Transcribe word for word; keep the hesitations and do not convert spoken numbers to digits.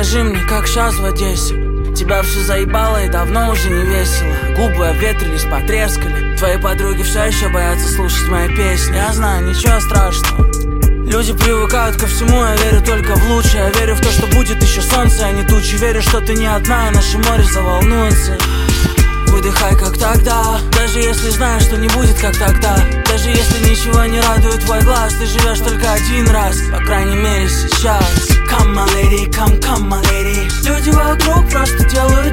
Скажи мне, как сейчас в Одессе? Тебя все заебало и давно уже не весело. Губы обветрились, потрескали. Твои подруги все еще боятся слушать мои песни. Я знаю, ничего страшного. Люди привыкают ко всему, я верю только в лучшее. Я верю в то, что будет еще солнце, а не тучи. Верю, что ты не одна, и наше море заволнуется. Выдыхай, как тогда, даже если знаешь, что не будет, как тогда. Даже если ничего не радует твой глаз, ты живешь только один раз, по крайней мере сейчас. Come my lady, come, come my lady. Люди вокруг просто делают